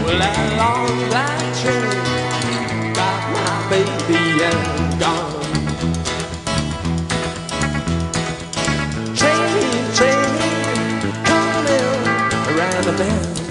Well, that long black train got my baby and gone. Train, coming around the bend.